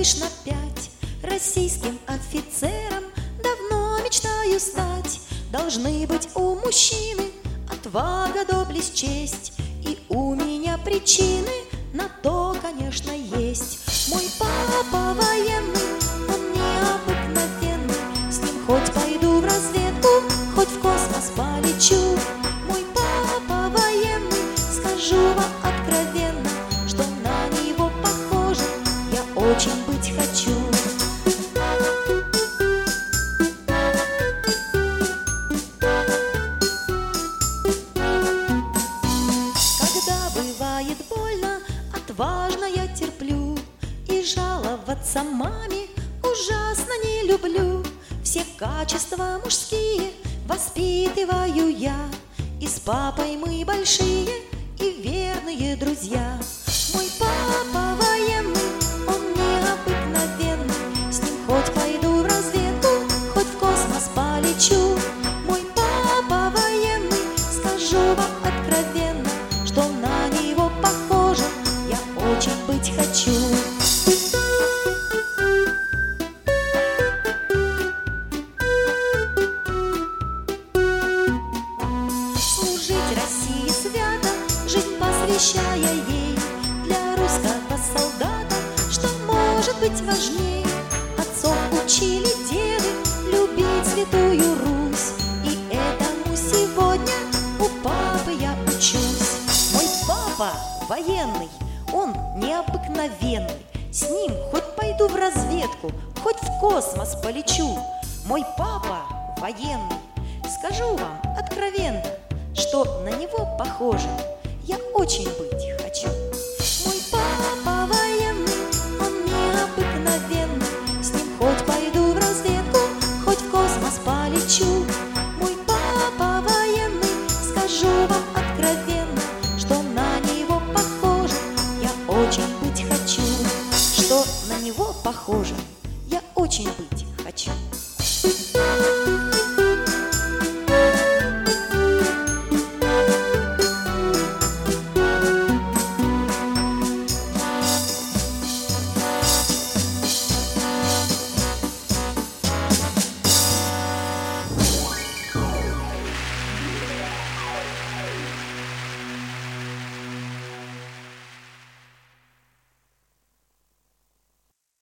лишь на 5. Российским офицером давно мечтаю стать. Должны быть у мужчины отвага, доблесть, честь. И у меня причины на то, конечно, есть. Мой папа военный, он необыкновенный. С ним хоть пойду в разведку, хоть в космос полечу. Мой папа военный, скажу вам откровенно, что на него похоже я очень быть хочу. Когда бывает больно, отважно я терплю, и жаловаться маме ужасно не люблю. Все качества мужские воспитываю я, и с папой мы большие и верные друзья. Мой папа военный, он необыкновенный. С ним хоть пойду в разведку, хоть в космос полечу. Мой папа военный, скажу вам откровенно, что на него похоже я очень быть хочу. Служить России свято, жизнь посвящая ей. Для русского солдата что может быть важней? Отцов учили деды любить святую Русь, и этому сегодня у папы я учусь. Мой папа военный, он необыкновенный. С ним хоть пойду в разведку, хоть в космос полечу. Мой папа военный, скажу вам откровенно, что на него похоже я очень быть хочу. Мой папа военный, он необыкновенный. С ним хоть пойду в разведку, хоть в космос полечу. Мой папа военный, скажу вам откровенно, что на него похоже я очень быть хочу. Что на него похоже я очень быть хочу.